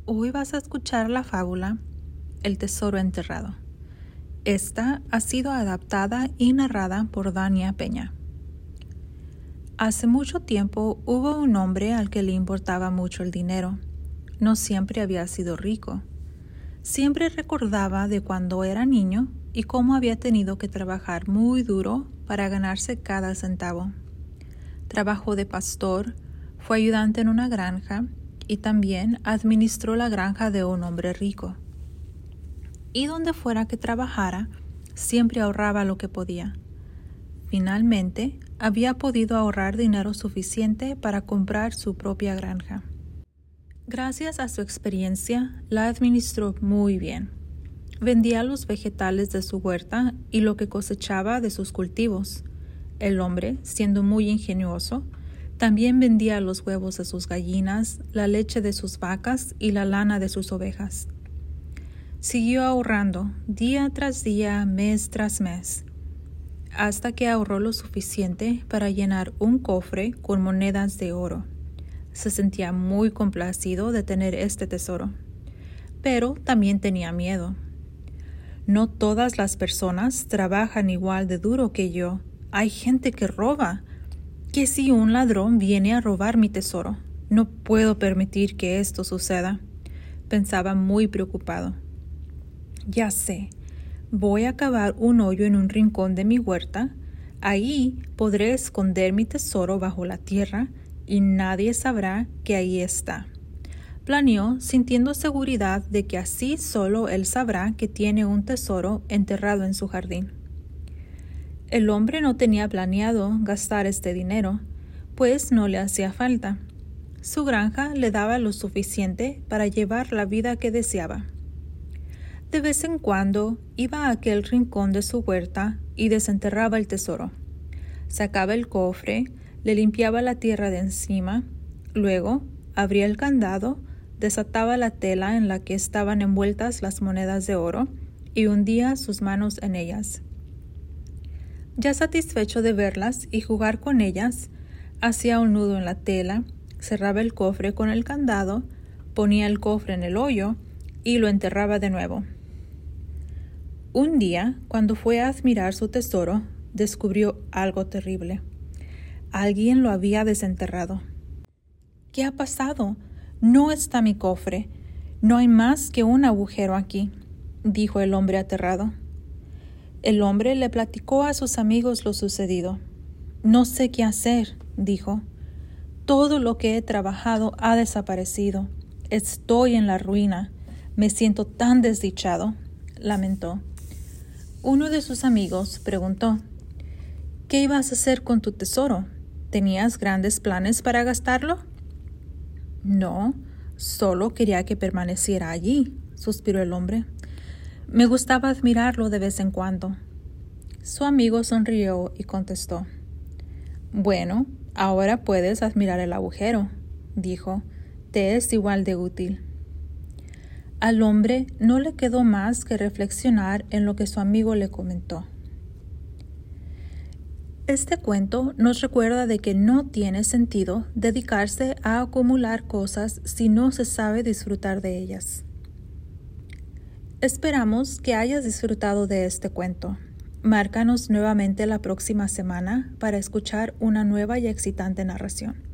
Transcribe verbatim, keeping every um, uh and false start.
Hoy vas a escuchar la fábula El tesoro enterrado. Esta ha sido adaptada y narrada por Dania Peña. Hace mucho tiempo hubo un hombre al que le importaba mucho el dinero. No siempre había sido rico. Siempre recordaba de cuando era niño y cómo había tenido que trabajar muy duro para ganarse cada centavo. Trabajó de pastor, fue ayudante en una granja y también administró la granja de un hombre rico. Y donde fuera que trabajara, siempre ahorraba lo que podía. Finalmente, había podido ahorrar dinero suficiente para comprar su propia granja. Gracias a su experiencia, la administró muy bien. Vendía los vegetales de su huerta y lo que cosechaba de sus cultivos. El hombre, siendo muy ingenioso, también vendía los huevos de sus gallinas, la leche de sus vacas y la lana de sus ovejas. Siguió ahorrando día tras día, mes tras mes, hasta que ahorró lo suficiente para llenar un cofre con monedas de oro. Se sentía muy complacido de tener este tesoro, pero también tenía miedo. No todas las personas trabajan igual de duro que yo. Hay gente que roba. ¿Qué si un ladrón viene a robar mi tesoro? No puedo permitir que esto suceda. Pensaba muy preocupado. Ya sé, voy a cavar un hoyo en un rincón de mi huerta. Ahí podré esconder mi tesoro bajo la tierra y nadie sabrá que ahí está. Planeó sintiendo seguridad de que así solo él sabrá que tiene un tesoro enterrado en su jardín. El hombre no tenía planeado gastar este dinero, pues no le hacía falta. Su granja le daba lo suficiente para llevar la vida que deseaba. De vez en cuando iba a aquel rincón de su huerta y desenterraba el tesoro. Sacaba el cofre, le limpiaba la tierra de encima, luego abría el candado, desataba la tela en la que estaban envueltas las monedas de oro y hundía sus manos en ellas. Ya satisfecho de verlas y jugar con ellas, hacía un nudo en la tela, cerraba el cofre con el candado, ponía el cofre en el hoyo y lo enterraba de nuevo. Un día, cuando fue a admirar su tesoro, descubrió algo terrible. Alguien lo había desenterrado. ¿Qué ha pasado? No está mi cofre. No hay más que un agujero aquí, dijo el hombre aterrado. El hombre le platicó a sus amigos lo sucedido. No sé qué hacer, dijo. Todo lo que he trabajado ha desaparecido. Estoy en la ruina. Me siento tan desdichado, lamentó. Uno de sus amigos preguntó: ¿Qué ibas a hacer con tu tesoro? ¿Tenías grandes planes para gastarlo? No, solo quería que permaneciera allí, suspiró el hombre. Me gustaba admirarlo de vez en cuando. Su amigo sonrió y contestó: Bueno, ahora puedes admirar el agujero, dijo. Te es igual de útil. Al hombre no le quedó más que reflexionar en lo que su amigo le comentó. Este cuento nos recuerda de que no tiene sentido dedicarse a acumular cosas si no se sabe disfrutar de ellas. Esperamos que hayas disfrutado de este cuento. Márcanos nuevamente la próxima semana para escuchar una nueva y excitante narración.